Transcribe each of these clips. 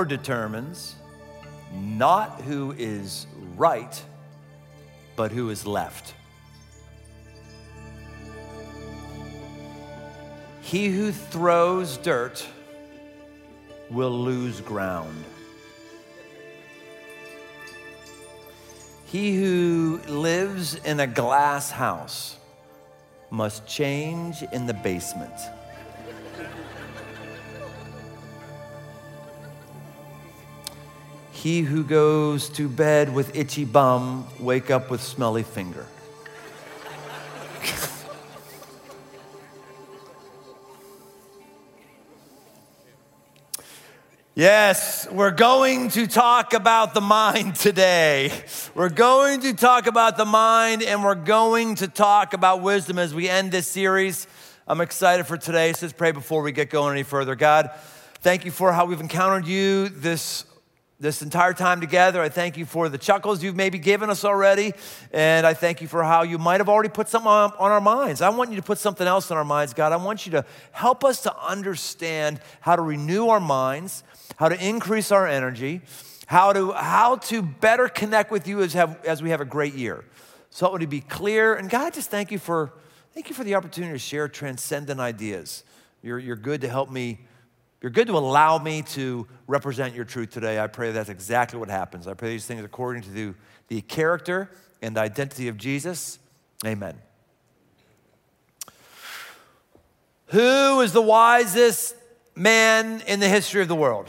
power determines not who is right, but who is left. He who throws dirt will lose ground. He who lives in a glass house must change in the basement. He who goes to bed with itchy bum, wake up with smelly finger. Yes, we're going to talk about the mind today. We're going to talk about the mind, and we're going to talk about wisdom as we end this series. I'm excited for today, so let's pray before we get going any further. God, thank you for how we've encountered you this entire time together. I thank you for the chuckles you've maybe given us already, and I thank you for how you might have already put something on our minds. I want you to put something else on our minds, God. I want you to help us to understand how to renew our minds, how to increase our energy, how to better connect with you as we have a great year. So it would be clear. And God, just thank you for the opportunity to share transcendent ideas. You're good to help me. You're good to allow me to represent your truth today. I pray that's exactly what happens. I pray these things according to the character and identity of Jesus. Amen. Who is the wisest man in the history of the world?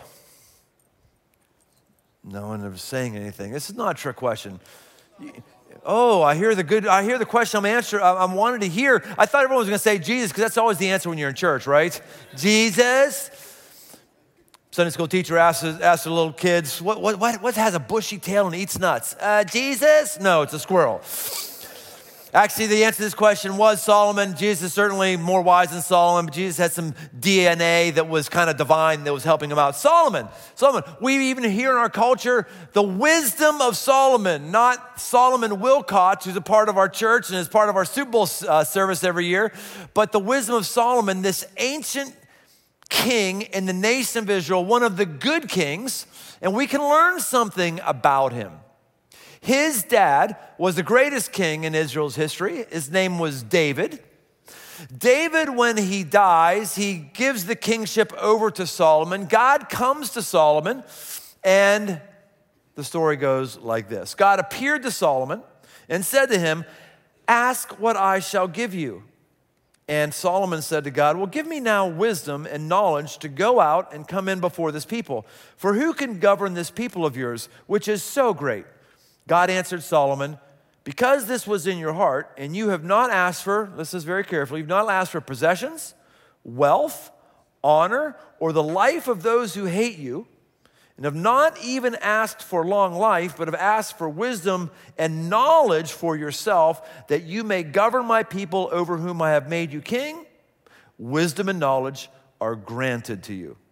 No one is saying anything. This is not a trick question. Oh, I hear the question I'm wanting to hear. I thought everyone was going to say Jesus, because that's always the answer when you're in church, right? Jesus. Sunday school teacher asked the little kids, what has a bushy tail and eats nuts? Jesus? No, it's a squirrel. Actually, the answer to this question was Solomon. Jesus is certainly more wise than Solomon, but Jesus had some DNA that was kind of divine that was helping him out. Solomon, we even hear in our culture the wisdom of Solomon, not Solomon Wilcott, who's a part of our church and is part of our Super Bowl service every year, but the wisdom of Solomon, this ancient king in the nation of Israel, one of the good kings, and we can learn something about him. His dad was the greatest king in Israel's history. His name was David. David, when he dies, he gives the kingship over to Solomon. God comes to Solomon, and the story goes like this. God appeared to Solomon and said to him, "Ask what I shall give you." And Solomon said to God, "Well, give me now wisdom and knowledge to go out and come in before this people. For who can govern this people of yours, which is so great?" God answered Solomon, "Because this was in your heart, and you have not asked for," listen very carefully, "you've not asked for possessions, wealth, honor, or the life of those who hate you, and have not even asked for long life, but have asked for wisdom and knowledge for yourself, that you may govern my people over whom I have made you king, wisdom and knowledge are granted to you."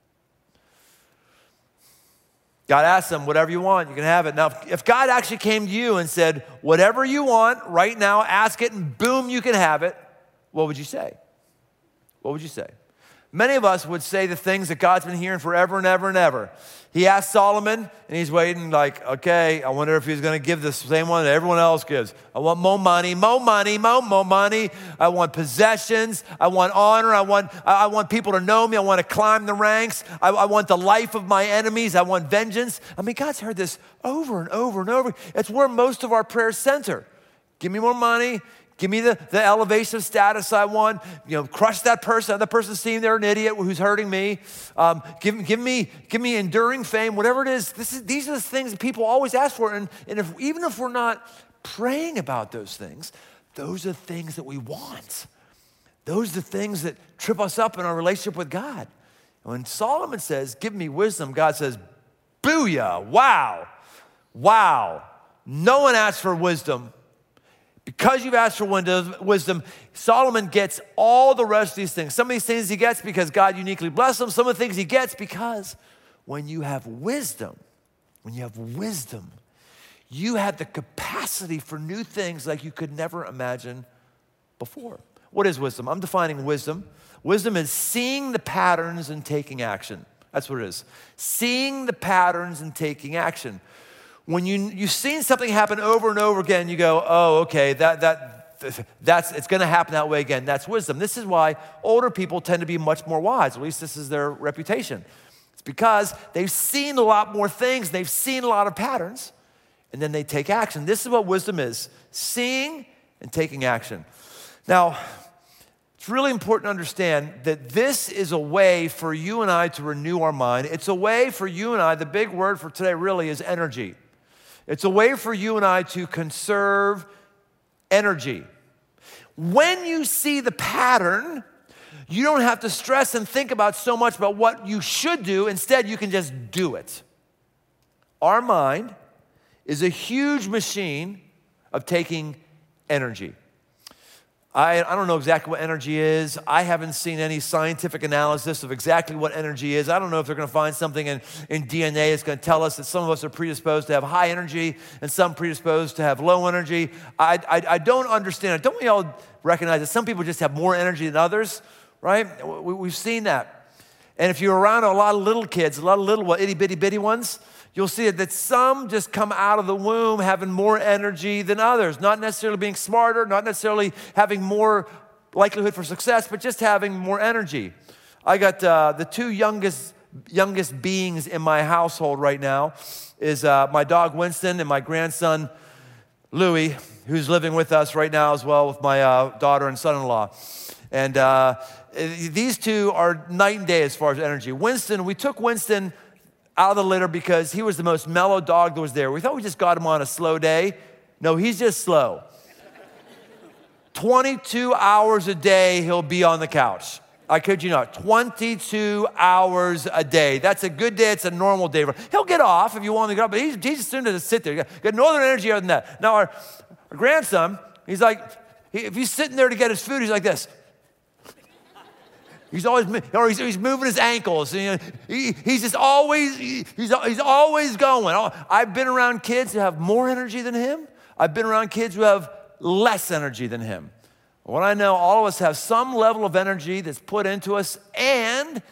God asked him, whatever you want, you can have it. Now, if God actually came to you and said, whatever you want right now, ask it, and boom, you can have it, what would you say? What would you say? Many of us would say the things that God's been hearing forever and ever and ever. He asked Solomon, and he's waiting like, okay, I wonder if he's going to give the same one that everyone else gives. I want more money, more money, more money. I want possessions. I want honor. I want people to know me. I want to climb the ranks. I want the life of my enemies. I want vengeance. I mean, God's heard this over and over and over. It's where most of our prayers center. Give me more money. Give me the elevation of status I want. Crush that person. That person seeing they're an idiot who's hurting me. Give me enduring fame. Whatever it is, these are the things that people always ask for. And even if we're not praying about those things, those are the things that we want. Those are the things that trip us up in our relationship with God. When Solomon says, "Give me wisdom," God says, "Booyah! Wow! No one asked for wisdom." Because you've asked for wisdom, Solomon gets all the rest of these things. Some of these things he gets because God uniquely blessed him. Some of the things he gets because when you have wisdom, you have the capacity for new things like you could never imagine before. What is wisdom? I'm defining wisdom. Wisdom is seeing the patterns and taking action. That's what it is. Seeing the patterns and taking action. When you've seen something happen over and over again, you go, oh, okay, it's gonna happen that way again. That's wisdom. This is why older people tend to be much more wise. At least this is their reputation. It's because they've seen a lot more things, they've seen a lot of patterns, and then they take action. This is what wisdom is, seeing and taking action. Now, it's really important to understand that this is a way for you and I to renew our mind. It's a way for you and I, the big word for today really is energy. It's a way for you and I to conserve energy. When you see the pattern, you don't have to stress and think about so much about what you should do. Instead, you can just do it. Our mind is a huge machine of taking energy. I don't know exactly what energy is. I haven't seen any scientific analysis of exactly what energy is. I don't know if they're going to find something in DNA that's going to tell us that some of us are predisposed to have high energy and some predisposed to have low energy. I don't understand it. Don't we all recognize that some people just have more energy than others, right? We've seen that. And if you're around a lot of little kids, a lot of little itty-bitty ones, you'll see that some just come out of the womb having more energy than others, not necessarily being smarter, not necessarily having more likelihood for success, but just having more energy. I got the two youngest beings in my household right now is my dog Winston and my grandson Louie, who's living with us right now as well with my daughter and son-in-law. And these two are night and day as far as energy. We took Winston out of the litter because he was the most mellow dog that was there. We thought we just got him on a slow day. No, he's just slow. 22 hours a day he'll be on the couch. I kid you not, 22 hours a day. That's a good day, it's a normal day. He'll get off if you want him to get up, but he's just soon to sit there. Got no other energy other than that. Now our grandson, he's like, if he's sitting there to get his food, he's like this. He's always, or he's moving his ankles. He's just always, he's always going. I've been around kids who have more energy than him. I've been around kids who have less energy than him. What I know, all of us have some level of energy that's put into us, and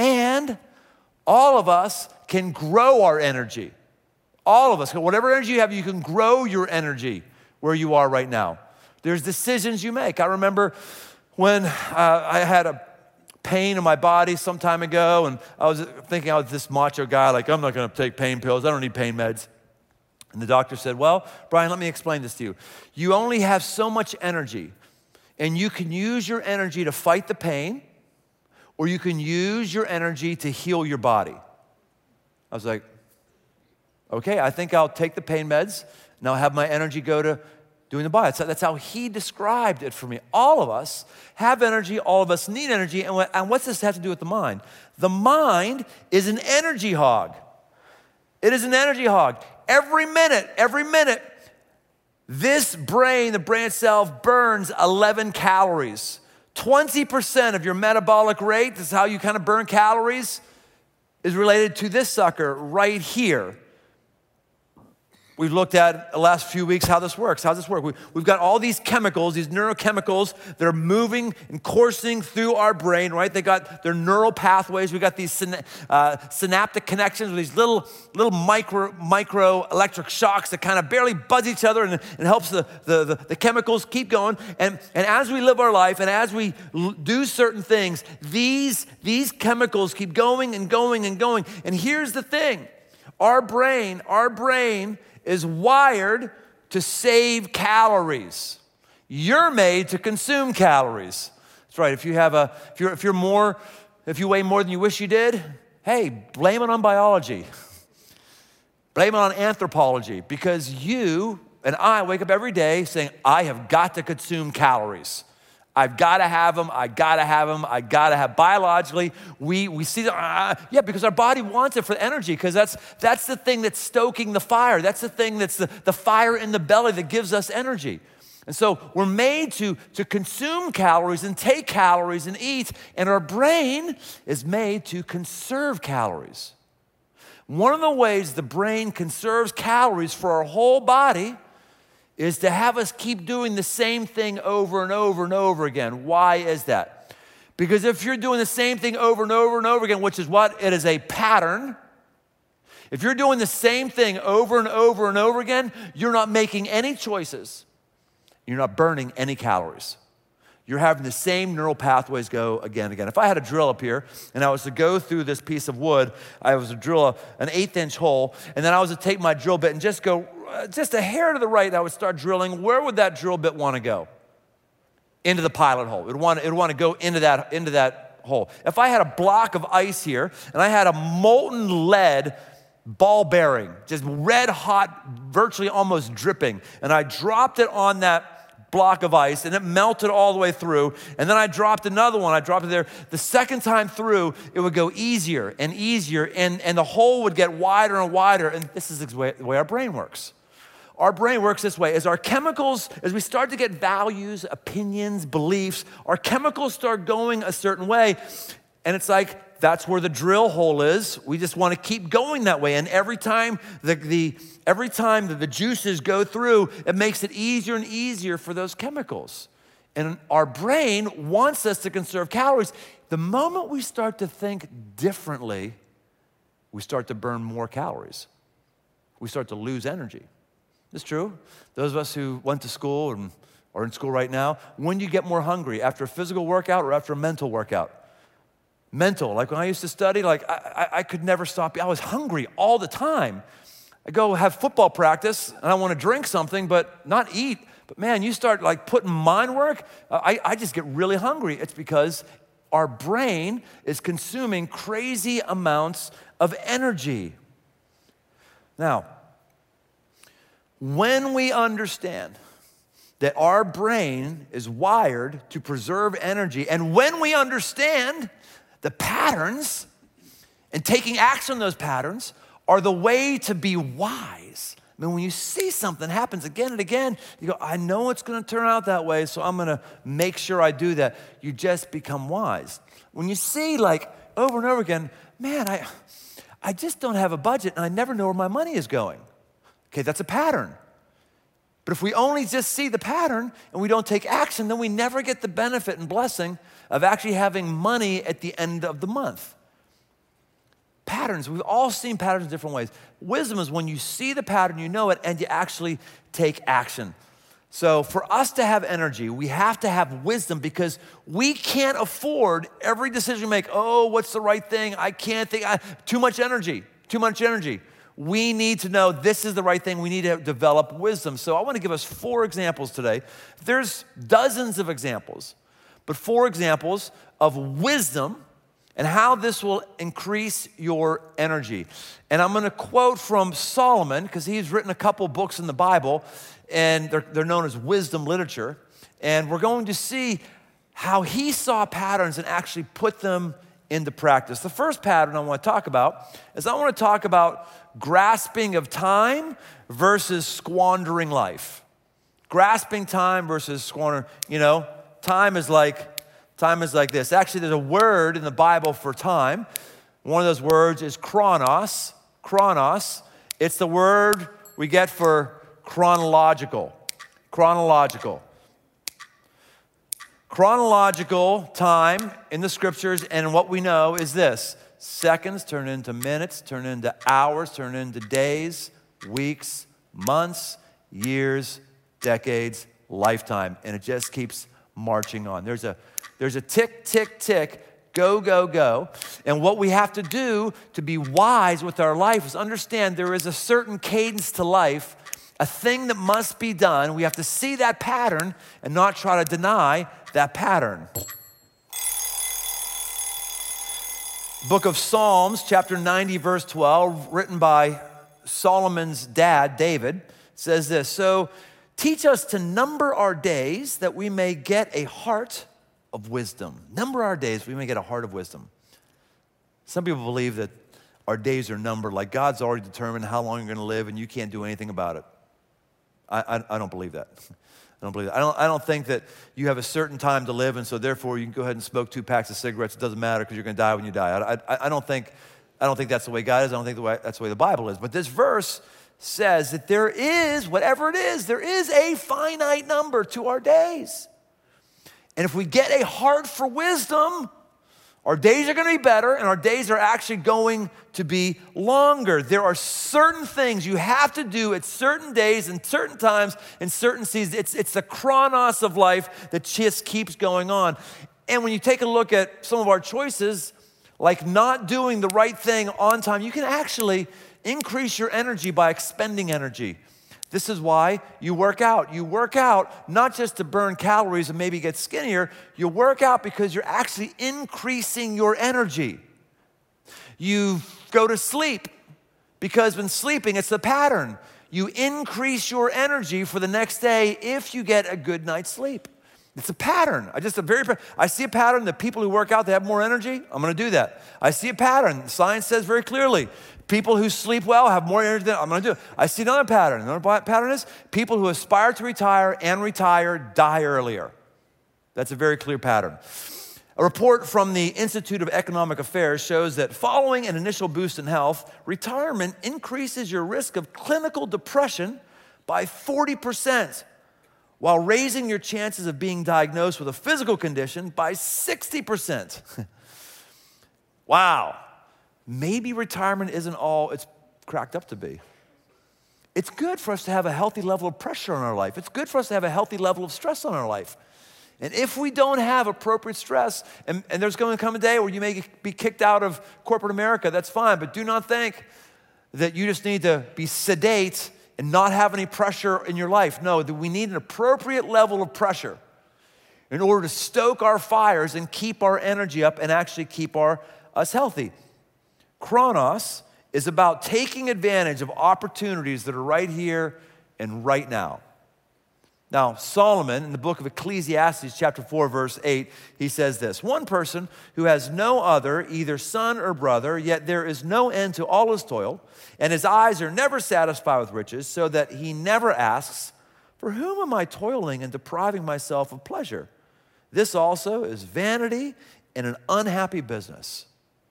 all of us can grow our energy. All of us, whatever energy you have, you can grow your energy where you are right now. There's decisions you make. I remember when I had a pain in my body some time ago, and I was thinking I was this macho guy, like, I'm not gonna take pain pills, I don't need pain meds. And the doctor said, well, Brian, let me explain this to you. You only have so much energy, and you can use your energy to fight the pain, or you can use your energy to heal your body. I was like, okay, I think I'll take the pain meds, and I'll have my energy go to doing the body. That's how he described it for me. All of us have energy, all of us need energy, and what's this have to do with the mind? The mind is an energy hog. It is an energy hog. Every minute, this brain, the brain itself, burns 11 calories. 20% of your metabolic rate, this is how you kind of burn calories, is related to this sucker right here. We've looked at the last few weeks how this works. How does this work? We've got all these chemicals, these neurochemicals that are moving and coursing through our brain, right? They got their neural pathways. We got these synaptic connections with these little micro electric shocks that kind of barely buzz each other and helps the chemicals keep going. And as we live our life and as we do certain things, these chemicals keep going and going and going. And here's the thing. Our brain is wired to save calories. You're made to consume calories. That's right. If you weigh more than you wish you did, hey, blame it on biology. Blame it on anthropology, because you and I wake up every day saying, I have got to consume calories. I've got to have them. Biologically, we see that, because our body wants it for energy, because that's the thing that's stoking the fire. That's the thing that's the fire in the belly that gives us energy. And so we're made to consume calories and take calories and eat, and our brain is made to conserve calories. One of the ways the brain conserves calories for our whole body is to have us keep doing the same thing over and over and over again. Why is that? Because if you're doing the same thing over and over and over again, which is what? It is a pattern. If you're doing the same thing over and over and over again, you're not making any choices. You're not burning any calories. You're having the same neural pathways go again and again. If I had a drill up here and I was to go through this piece of wood, I was to drill an 1/8-inch hole, and then I was to take my drill bit and just go just a hair to the right, I would start drilling. Where would that drill bit want to go? Into the pilot hole. It would want to go into that hole. If I had a block of ice here and I had a molten lead ball bearing, just red hot, virtually almost dripping, and I dropped it on that block of ice and it melted all the way through, and then I dropped another one, I dropped it there. The second time through, it would go easier and easier, and the hole would get wider and wider, and this is the way our brain works. Our brain works this way. As our chemicals, as we start to get values, opinions, beliefs, our chemicals start going a certain way, and it's like that's where the drill hole is. We just want to keep going that way, and every time that the juices go through, it makes it easier and easier for those chemicals. And our brain wants us to conserve calories. The moment we start to think differently, we start to burn more calories. We start to lose energy. It's true. Those of us who went to school and are in school right now, when do you get more hungry? After a physical workout or after a mental workout? Mental. Like when I used to study, I could never stop. I was hungry all the time. I go have football practice and I want to drink something, but not eat. But man, you start putting mind work, I just get really hungry. It's because our brain is consuming crazy amounts of energy. Now, when we understand that our brain is wired to preserve energy, and when we understand the patterns and taking action on those patterns are the way to be wise. I mean, when you see something happens again and again, you go, I know it's going to turn out that way, so I'm going to make sure I do that. You just become wise. When you see over and over again, man, I just don't have a budget and I never know where my money is going. Okay, that's a pattern. But if we only just see the pattern and we don't take action, then we never get the benefit and blessing of actually having money at the end of the month. Patterns, we've all seen patterns in different ways. Wisdom is when you see the pattern, you know it, and you actually take action. So for us to have energy, we have to have wisdom, because we can't afford every decision we make. Oh, what's the right thing? I can't think. Too much energy. We need to know this is the right thing. We need to develop wisdom. So I want to give us 4 examples today. There's dozens of examples, but 4 examples of wisdom and how this will increase your energy. And I'm going to quote from Solomon, because he's written a couple books in the Bible, and they're known as wisdom literature. And we're going to see how he saw patterns and actually put them into practice. The first pattern I want to talk about is I want to talk about grasping of time versus squandering life. Grasping time versus squandering. Time is like this. Actually, there's a word in the Bible for time. One of those words is chronos. Chronos. It's the word we get for chronological. Chronological time in the scriptures, and what we know is this: seconds turn into minutes, turn into hours, turn into days, weeks, months, years, decades, lifetime, and it just keeps marching on. There's a tick, tick, tick, go, go, go. And what we have to do to be wise with our life is understand there is a certain cadence to life, a thing that must be done. We have to see that pattern and not try to deny that pattern. Book of Psalms, chapter 90, verse 12, written by Solomon's dad, David, says this: so teach us to number our days that we may get a heart of wisdom. Number our days, we may get a heart of wisdom. Some people believe that our days are numbered, like God's already determined how long you're going to live and you can't do anything about it. I don't believe that. I don't think that you have a certain time to live, and so therefore you can go ahead and smoke 2 packs of cigarettes. It doesn't matter because you're going to die when you die. I don't think that's the way God is. I don't think that's the way the Bible is. But this verse says that there is, whatever it is, there is a finite number to our days. And if we get a heart for wisdom, our days are going to be better, and our days are actually going to be longer. There are certain things you have to do at certain days and certain times and certain seasons. It's the chronos of life that just keeps going on. And when you take a look at some of our choices, like not doing the right thing on time, you can actually increase your energy by expending energy. This is why you work out. You work out not just to burn calories and maybe get skinnier. You work out because you're actually increasing your energy. You go to sleep because when sleeping, it's a pattern. You increase your energy for the next day if you get a good night's sleep. It's a pattern. I see a pattern that people who work out, they have more energy. I'm going to do that. I see a pattern. Science says very clearly, people who sleep well have more energy than I'm going to do it. I see another pattern. Another pattern is people who aspire to retire and retire die earlier. That's a very clear pattern. A report from the Institute of Economic Affairs shows that following an initial boost in health, retirement increases your risk of clinical depression by 40%, while raising your chances of being diagnosed with a physical condition by 60%. Wow. Maybe retirement isn't all it's cracked up to be. It's good for us to have a healthy level of pressure on our life. It's good for us to have a healthy level of stress on our life. And if we don't have appropriate stress, and there's going to come a day where you may be kicked out of corporate America, that's fine, but do not think that you just need to be sedate and not have any pressure in your life. No, that we need an appropriate level of pressure in order to stoke our fires and keep our energy up and actually keep us healthy. Chronos is about taking advantage of opportunities that are right here and right now. Now, Solomon, in the book of Ecclesiastes, chapter 4, verse 8, he says this: one person who has no other, either son or brother, yet there is no end to all his toil, and his eyes are never satisfied with riches, so that he never asks, for whom am I toiling and depriving myself of pleasure? This also is vanity and an unhappy business.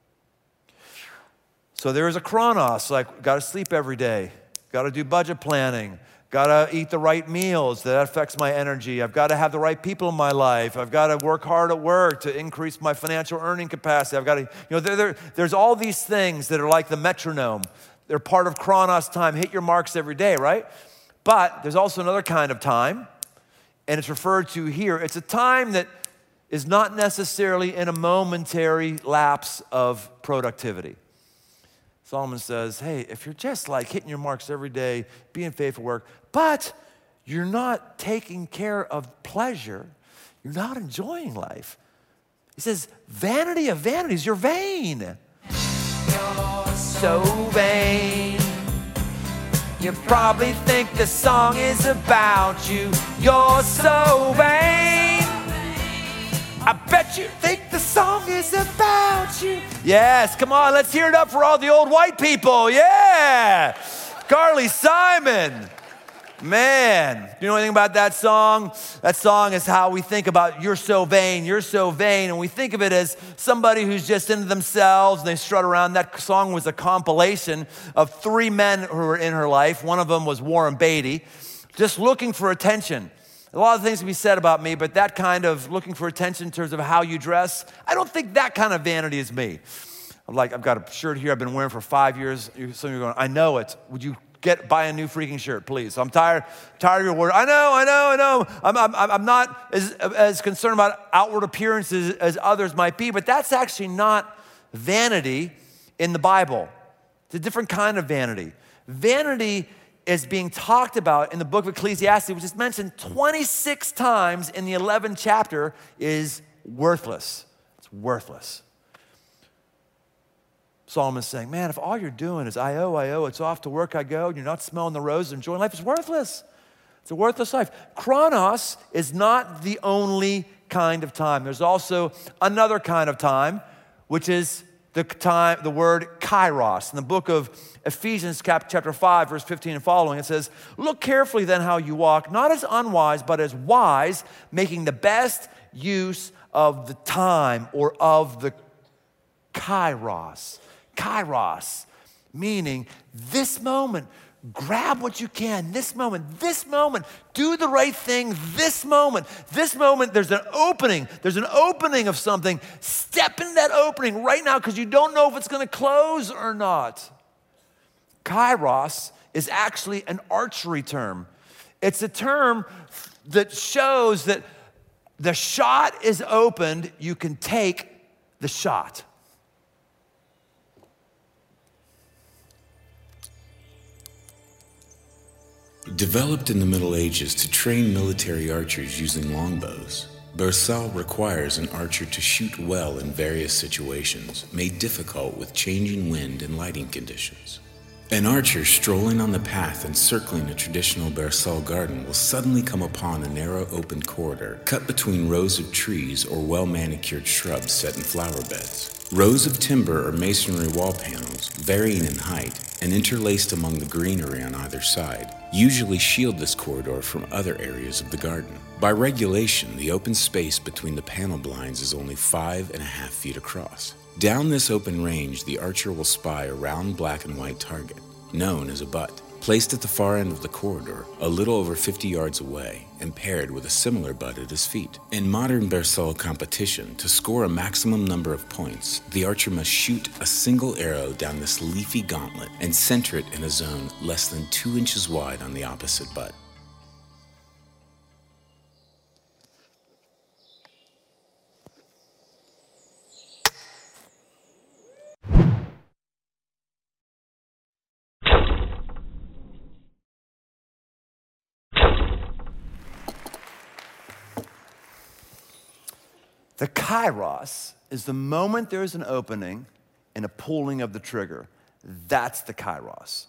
So there is a chronos, like got to sleep every day, got to do budget planning, got to eat the right meals, that affects my energy. I've got to have the right people in my life. I've got to work hard at work to increase my financial earning capacity. I've got to, there's all these things that are like the metronome. They're part of chronos time. Hit your marks every day, right? But there's also another kind of time, and it's referred to here. It's a time that is not necessarily in a momentary lapse of productivity. Solomon says, hey, if you're just like hitting your marks every day, being faithful at work, but you're not taking care of pleasure, you're not enjoying life. He says, vanity of vanities, you're vain. You're so vain. You probably think the song is about you. You're so vain. I bet you think the song is about you. Yes, come on, let's hear it up for all the old white people. Yeah. Carly Simon. Man, do you know anything about that song? That song is how we think about you're so vain, you're so vain. And we think of it as somebody who's just into themselves and they strut around. That song was a compilation of 3 men who were in her life. One of them was Warren Beatty, just looking for attention. A lot of things can be said about me, but that kind of looking for attention in terms of how you dress, I don't think that kind of vanity is me. I've got a shirt here I've been wearing for 5 years. Some of you are going, I know it. Would you buy a new freaking shirt, please? I'm tired of your word. I know. I'm not as concerned about outward appearances as others might be, but that's actually not vanity in the Bible. It's a different kind of vanity. Vanity is being talked about in the book of Ecclesiastes, which is mentioned 26 times in the 11th chapter, is worthless. It's worthless. Solomon's saying, man, if all you're doing is I owe, it's off to work I go, and you're not smelling the roses, enjoying life, it's worthless. It's a worthless life. Chronos is not the only kind of time. There's also another kind of time, which is the word kairos. In the book of Ephesians chapter 5, verse 15 and following, it says, look carefully then how you walk, not as unwise, but as wise, making the best use of the time or of the kairos. Kairos, meaning this moment, grab what you can this moment, do the right thing this moment, there's an opening of something. Step in that opening right now because you don't know if it's gonna close or not. Kairos is actually an archery term. It's a term that shows that the shot is opened, you can take the shot. Developed in the Middle Ages to train military archers using longbows, Bersal requires an archer to shoot well in various situations, made difficult with changing wind and lighting conditions. An archer strolling on the path and circling a traditional Bersal garden will suddenly come upon a narrow open corridor cut between rows of trees or well-manicured shrubs set in flower beds. Rows of timber or masonry wall panels, varying in height, and interlaced among the greenery on either side, usually shield this corridor from other areas of the garden. By regulation, the open space between the panel blinds is only 5.5 feet across. Down this open range, the archer will spy a round black and white target, known as a butt, placed at the far end of the corridor, a little over 50 yards away, and paired with a similar butt at his feet. In modern Bersal competition, to score a maximum number of points, the archer must shoot a single arrow down this leafy gauntlet and center it in a zone less than 2 inches wide on the opposite butt. The kairos is the moment there's an opening and a pulling of the trigger. That's the kairos.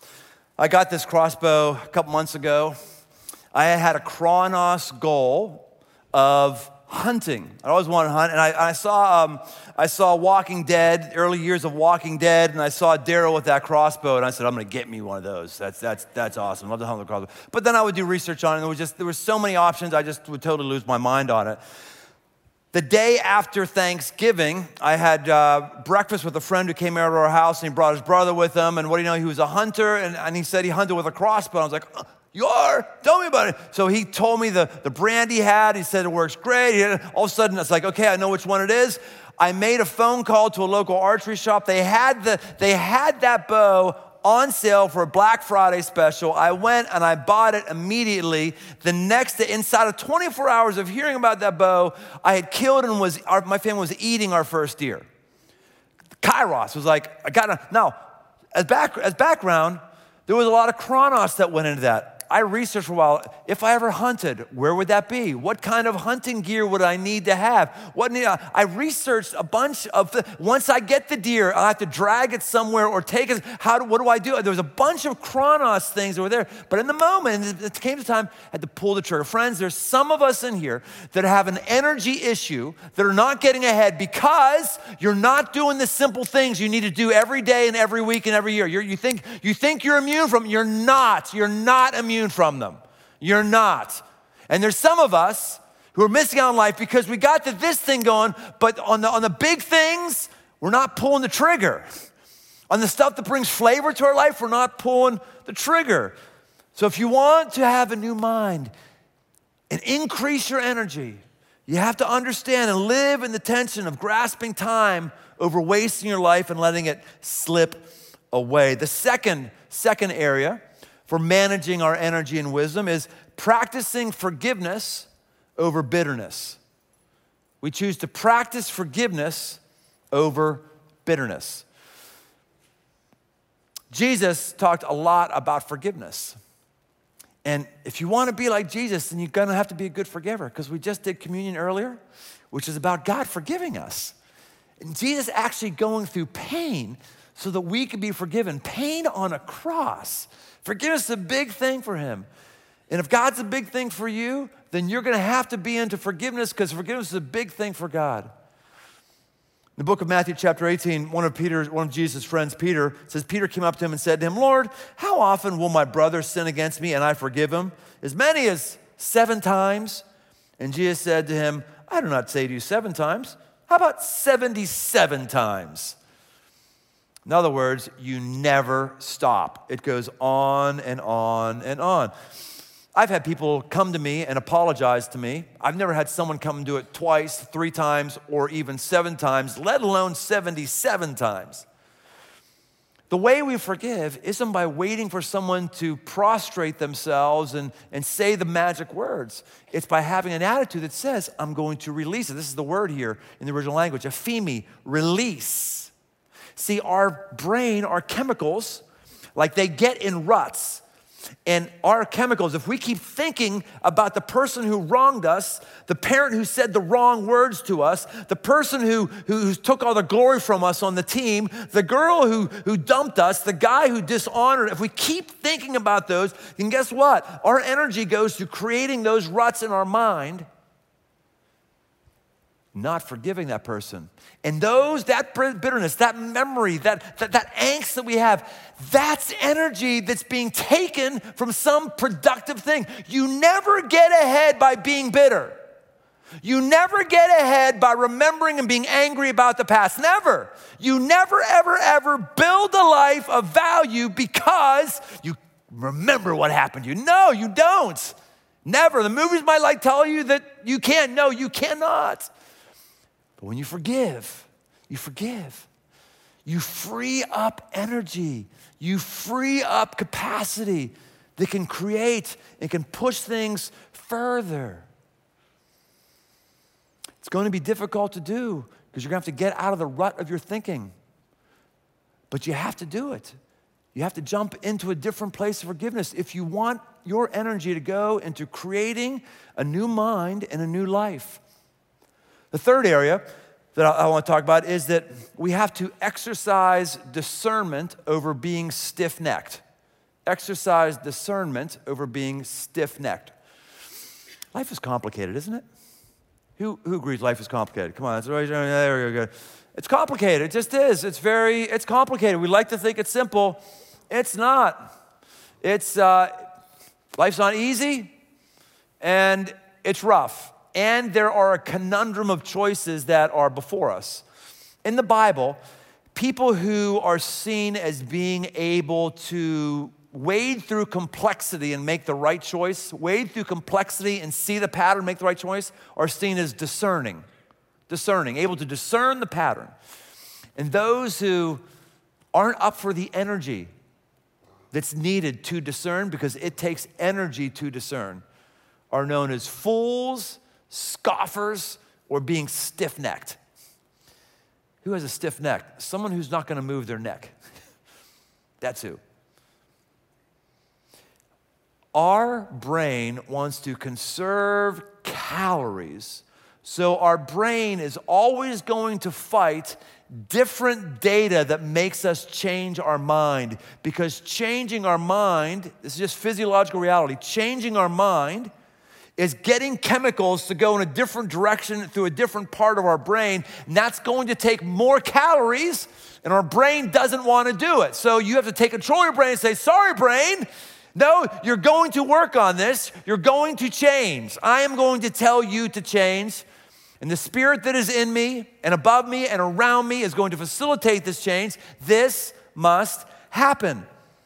I got this crossbow a couple months ago. I had a chronos goal of hunting. I always wanted to hunt, and I saw Walking Dead, early years of Walking Dead, and I saw Daryl with that crossbow, and I said, I'm gonna get me one of those. That's awesome. I love to hunt with a crossbow. But then I would do research on it, and there were so many options, I just would totally lose my mind on it. The day after Thanksgiving, I had breakfast with a friend who came over to our house, and he brought his brother with him, and what do you know, he was a hunter, and he said he hunted with a crossbow. I was like, you are? Tell me about it. So he told me the brand he had. He said it works great. All of a sudden, it's like, okay, I know which one it is. I made a phone call to a local archery shop. They had that bow on sale for a Black Friday special. I went and I bought it immediately. The next day, inside of 24 hours of hearing about that bow, I had killed and my family was eating our first deer. Kairos was like, now, as background, there was a lot of chronos that went into that. I researched for a while, if I ever hunted, where would that be? What kind of hunting gear would I need to have? I researched a bunch of, once I get the deer, I have to drag it somewhere or take it, what do I do? There was a bunch of chronos things that were there, but in the moment, it came to time, I had to pull the trigger. Friends, there's some of us in here that have an energy issue, that are not getting ahead because you're not doing the simple things you need to do every day and every week and every year. You think you're immune from them. You're not immune from them. You're not. And there's some of us who are missing out on life because we got this thing going, but on the big things, we're not pulling the trigger. On the stuff that brings flavor to our life, we're not pulling the trigger. So if you want to have a new mind and increase your energy, you have to understand and live in the tension of grasping time over wasting your life and letting it slip away. The second area for managing our energy and wisdom is practicing forgiveness over bitterness. We choose to practice forgiveness over bitterness. Jesus talked a lot about forgiveness. And if you want to be like Jesus, then you're going to have to be a good forgiver, because we just did communion earlier, which is about God forgiving us. And Jesus actually going through pain so that we could be forgiven. Pain on a cross. Forgiveness is a big thing for him. And if God's a big thing for you, then you're going to have to be into forgiveness, because forgiveness is a big thing for God. In the book of Matthew chapter 18, one of Jesus' friends, Peter, says Peter came up to him and said to him, Lord, how often will my brother sin against me and I forgive him? As many as 7 times? And Jesus said to him, I do not say to you 7 times. How about 77 times? In other words, you never stop. It goes on and on and on. I've had people come to me and apologize to me. I've never had someone come and do it twice, 3 times, or even 7 times, let alone 77 times. The way we forgive isn't by waiting for someone to prostrate themselves and say the magic words. It's by having an attitude that says, I'm going to release it. This is the word here in the original language, ephemi, release. See, our brain, our chemicals, like they get in ruts. And our chemicals, if we keep thinking about the person who wronged us, the parent who said the wrong words to us, the person who took all the glory from us on the team, the girl who dumped us, the guy who dishonored, if we keep thinking about those, then guess what? Our energy goes to creating those ruts in our mind, not forgiving that person. And that bitterness, that memory, that angst that we have, that's energy that's being taken from some productive thing. You never get ahead by being bitter. You never get ahead by remembering and being angry about the past. Never. You never, ever, ever build a life of value because you remember what happened to you. No, you don't. Never. The movies might like tell you that you can't. No, you cannot. But when you forgive, you free up energy, you free up capacity that can create and can push things further. It's going to be difficult to do because you're going to have to get out of the rut of your thinking. But you have to do it. You have to jump into a different place of forgiveness if you want your energy to go into creating a new mind and a new life. The third area that I want to talk about is that we have to exercise discernment over being stiff-necked. Exercise discernment over being stiff-necked. Life is complicated, isn't it? Who agrees life is complicated? Come on, there we go. It's complicated, it just is. It's complicated. We like to think it's simple. It's not. Life's not easy, and it's rough. And there are a conundrum of choices that are before us. In the Bible, people who are seen as being able to wade through complexity and make the right choice, wade through complexity and see the pattern, make the right choice, are seen as discerning, able to discern the pattern. And those who aren't up for the energy that's needed to discern, because it takes energy to discern, are known as fools, scoffers, or being stiff-necked. Who has a stiff neck? Someone who's not going to move their neck. That's who. Our brain wants to conserve calories, so our brain is always going to fight different data that makes us change our mind, because changing our mind, this is just physiological reality, changing our mind is getting chemicals to go in a different direction through a different part of our brain, and that's going to take more calories, and our brain doesn't want to do it. So you have to take control of your brain and say, sorry, brain, no, you're going to work on this. You're going to change. I am going to tell you to change, and the spirit that is in me and above me and around me is going to facilitate this change. This must happen.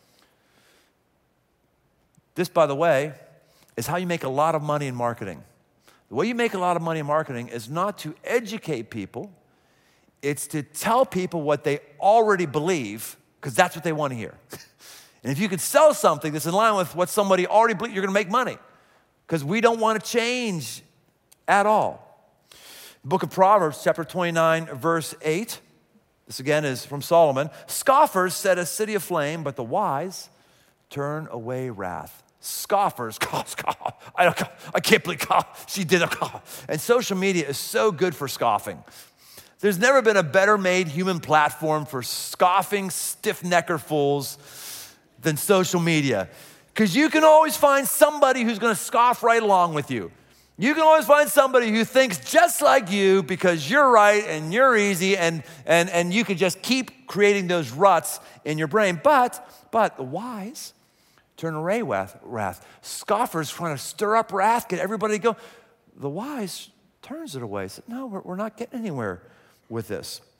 This, by the way, is how you make a lot of money in marketing. The way you make a lot of money in marketing is not to educate people, it's to tell people what they already believe, because that's what they want to hear. And if you could sell something that's in line with what somebody already believes, you're going to make money, because we don't want to change at all. Book of Proverbs, chapter 29, verse 8. This again is from Solomon. Scoffers set a city aflame, but the wise turn away wrath. Scoffers, I can't believe she did a cough. And social media is so good for scoffing. There's never been a better made human platform for scoffing stiff-necker fools than social media. Because you can always find somebody who's going to scoff right along with you. You can always find somebody who thinks just like you because you're right and you're easy, and you can just keep creating those ruts in your brain. But the wise turn away wrath. Scoffers trying to stir up wrath, get everybody to go. The wise turns it away. Said, no, we're not getting anywhere with this.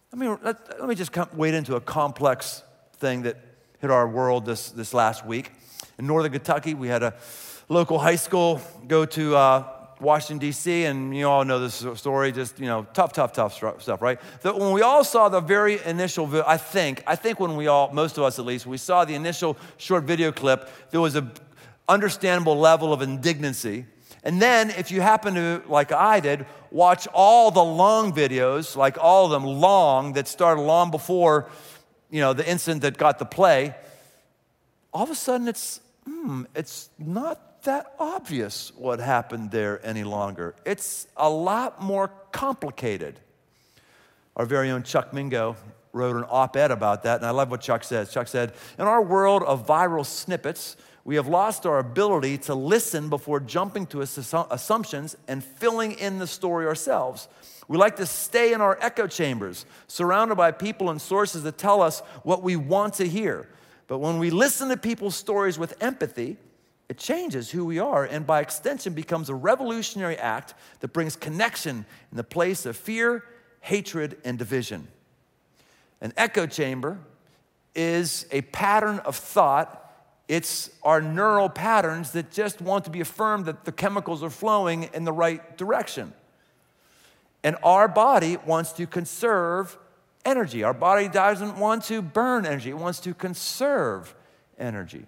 let me just wade into a complex thing that hit our world this last week. In Northern Kentucky, we had a local high school go to Washington, D.C., and you all know this story, just, tough stuff, right? When we all saw the very initial, I think when most of us at least, we saw the initial short video clip, there was an understandable level of indignancy. And then, if you happen to, like I did, watch all the long videos, like all of them long, that started long before, the incident that got the play, all of a sudden it's not that obvious what happened there any longer. It's a lot more complicated. Our very own Chuck Mingo wrote an op-ed about that, and I love what Chuck says. Chuck said, in our world of viral snippets, we have lost our ability to listen before jumping to assumptions and filling in the story ourselves. We like to stay in our echo chambers, surrounded by people and sources that tell us what we want to hear. But when we listen to people's stories with empathy, it changes who we are, and by extension becomes a revolutionary act that brings connection in the place of fear, hatred, and division. An echo chamber is a pattern of thought. It's our neural patterns that just want to be affirmed that the chemicals are flowing in the right direction. And our body wants to conserve energy. Our body doesn't want to burn energy. It wants to conserve energy.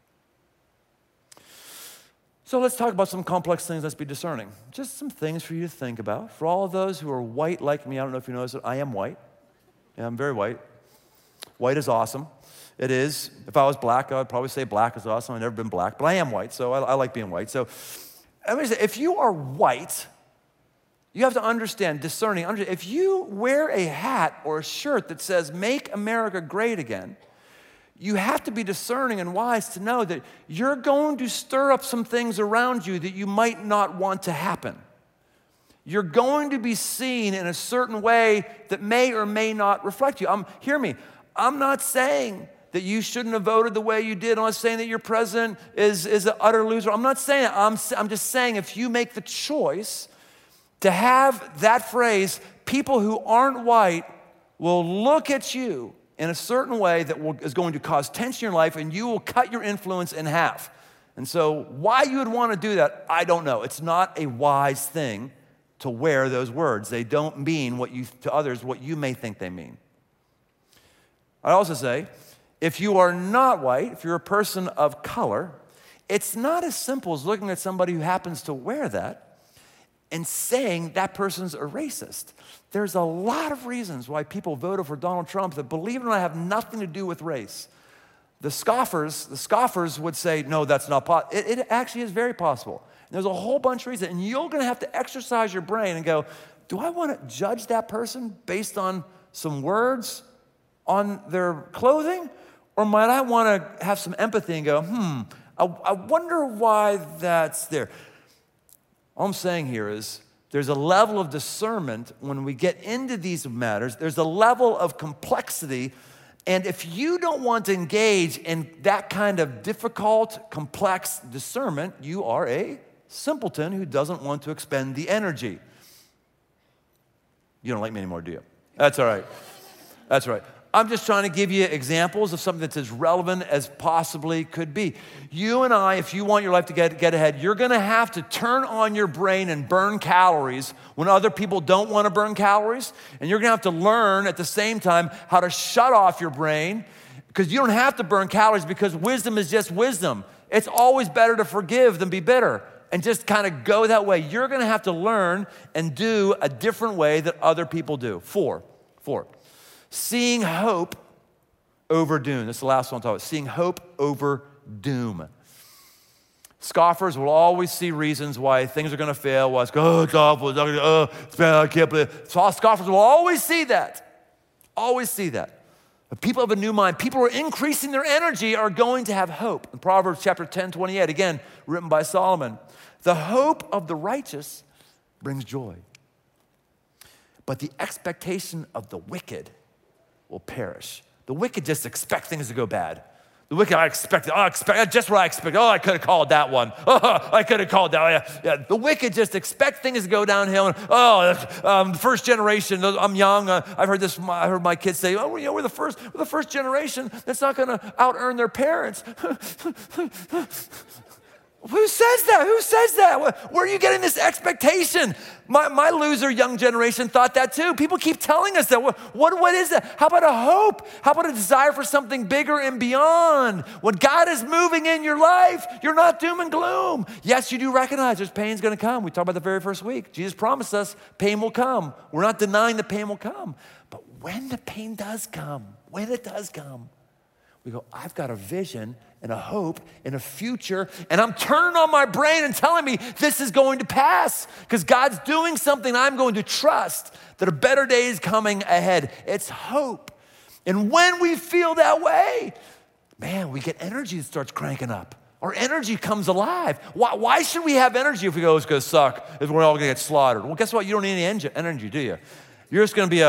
So let's talk about some complex things. Let's be discerning. Just some things for you to think about. For all of those who are white like me, I don't know if you noticed it, I am white. Yeah, I'm very white. White is awesome. It is. If I was black, I would probably say black is awesome. I've never been black, but I am white, so I like being white. So let me say, if you are white, you have to understand, discerning. If you wear a hat or a shirt that says, "Make America Great Again," you have to be discerning and wise to know that you're going to stir up some things around you that you might not want to happen. You're going to be seen in a certain way that may or may not reflect you. Hear me. I'm not saying that you shouldn't have voted the way you did. I'm not saying that your president is an utter loser. I'm not saying that. I'm just saying if you make the choice to have that phrase, people who aren't white will look at you in a certain way that is going to cause tension in your life, and you will cut your influence in half. And so why you would want to do that, I don't know. It's not a wise thing to wear those words. They don't mean to others what you may think they mean. I also say, if you are not white, if you're a person of color, it's not as simple as looking at somebody who happens to wear that and saying that person's a racist. There's a lot of reasons why people voted for Donald Trump that, believe it or not, have nothing to do with race. The scoffers would say, no, that's not possible. It actually is very possible. And there's a whole bunch of reasons, and you're going to have to exercise your brain and go, do I want to judge that person based on some words on their clothing? Or might I want to have some empathy and go, I wonder why that's there. All I'm saying here is there's a level of discernment when we get into these matters. There's a level of complexity. And if you don't want to engage in that kind of difficult, complex discernment, you are a simpleton who doesn't want to expend the energy. You don't like me anymore, do you? That's all right. That's right. I'm just trying to give you examples of something that's as relevant as possibly could be. You and I, if you want your life to get ahead, you're going to have to turn on your brain and burn calories when other people don't want to burn calories. And you're going to have to learn at the same time how to shut off your brain, because you don't have to burn calories, because wisdom is just wisdom. It's always better to forgive than be bitter, and just kind of go that way. You're going to have to learn and do a different way that other people do. Four. Seeing hope over doom. This is the last one I'm talking about. Seeing hope over doom. Scoffers will always see reasons why things are going to fail. Why it's awful. It's bad. I can't believe it. So scoffers will always see that. Always see that. But people have a new mind. People who are increasing their energy are going to have hope. In Proverbs chapter 10:28, again, written by Solomon. The hope of the righteous brings joy, but the expectation of the wicked will perish. The wicked just expect things to go bad. The wicked, I expected just what I expected. Oh, I could have called that one. Oh, I could have called that. Yeah. The wicked just expect things to go downhill. And, the first generation, I'm young. I've heard this, I heard my kids say, we're the first generation that's not going to out-earn their parents. Who says that? Who says that? Where are you getting this expectation? My loser young generation thought that too. People keep telling us that. What is that? How about a hope? How about a desire for something bigger and beyond? When God is moving in your life, you're not doom and gloom. Yes, you do recognize there's pain's going to come. We talked about the very first week. Jesus promised us pain will come. We're not denying the pain will come. But when the pain does come, when it does come, we go, I've got a vision and a hope and a future, and I'm turning on my brain and telling me this is going to pass because God's doing something. I'm going to trust that a better day is coming ahead. It's hope. And when we feel that way, man, we get energy that starts cranking up. Our energy comes alive. Why should we have energy if we go, it's going to suck, if we're all going to get slaughtered? Well, guess what? You don't need any energy, do you? You're just going to be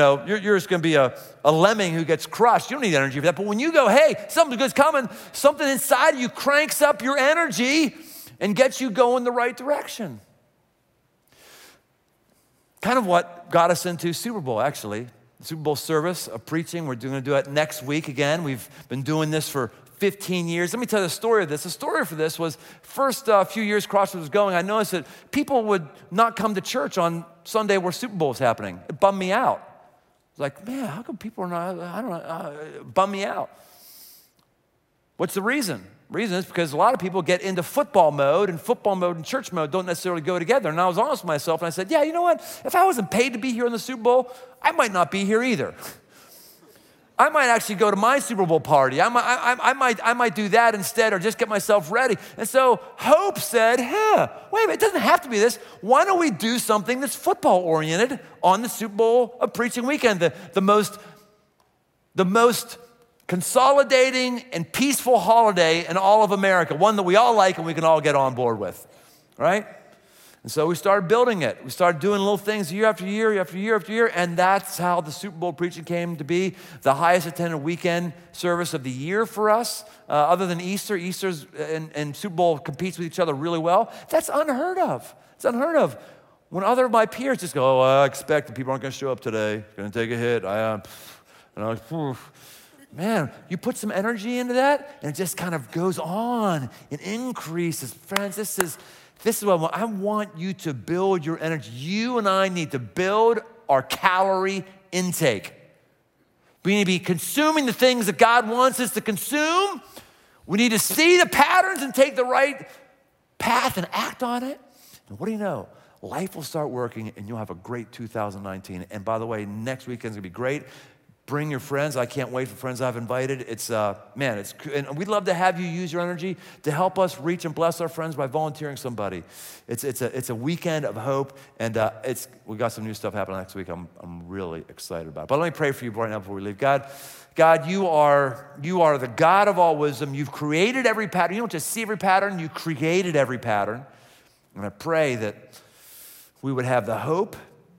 a lemming who gets crushed. You don't need energy for that. But when you go, hey, something good's coming, something inside of you cranks up your energy and gets you going the right direction. Kind of what got us into Super Bowl, actually. The Super Bowl service of preaching. We're going to do it next week again. We've been doing this for 15 years. Let me tell you the story of this. The story for this was first few years Crossroads was going, I noticed that people would not come to church on Sunday where Super Bowl was happening. It bummed me out. I was like, man, how come people are not, I don't know, it bummed me out. What's the reason? The reason is because a lot of people get into football mode, and football mode and church mode don't necessarily go together. And I was honest with myself, and I said, yeah, you know what? If I wasn't paid to be here in the Super Bowl, I might not be here either. I might actually go to my Super Bowl party. I might do that instead, or just get myself ready. And so Hope said, wait a minute, it doesn't have to be this. Why don't we do something that's football oriented on the Super Bowl of preaching weekend, the most consolidating and peaceful holiday in all of America, one that we all like and we can all get on board with, right? And so we started building it. We started doing little things year after year, after year after year, and that's how the Super Bowl preaching came to be the highest attended weekend service of the year for us. Other than Easter, Easter's and Super Bowl competes with each other really well. That's unheard of. It's unheard of. When other of my peers just go, I expect that people aren't going to show up today. Going to take a hit. Man, you put some energy into that, and it just kind of goes on and increases. Friends, this is what I want you to build your energy. You and I need to build our calorie intake. We need to be consuming the things that God wants us to consume. We need to see the patterns and take the right path and act on it. And what do you know? Life will start working and you'll have a great 2019. And by the way, next weekend's gonna be great. Bring your friends. I can't wait for friends I've invited. And we'd love to have you use your energy to help us reach and bless our friends by volunteering somebody. It's a weekend of hope, and we got some new stuff happening next week. I'm really excited about it. But let me pray for you right now before we leave. God, you are the God of all wisdom. You've created every pattern. You don't just see every pattern. You created every pattern. And I pray that we would have the hope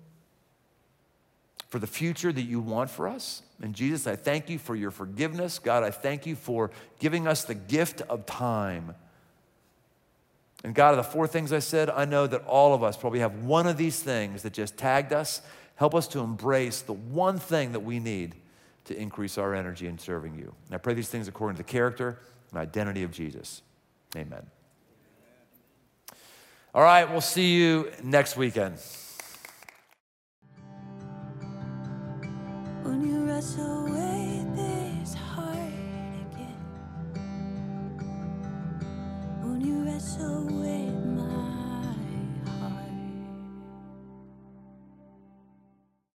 for the future that you want for us. And Jesus, I thank you for your forgiveness. God, I thank you for giving us the gift of time. And God, of the four things I said, I know that all of us probably have one of these things that just tagged us. Help us to embrace the one thing that we need to increase our energy in serving you. And I pray these things according to the character and identity of Jesus. Amen. All right, we'll see you next weekend.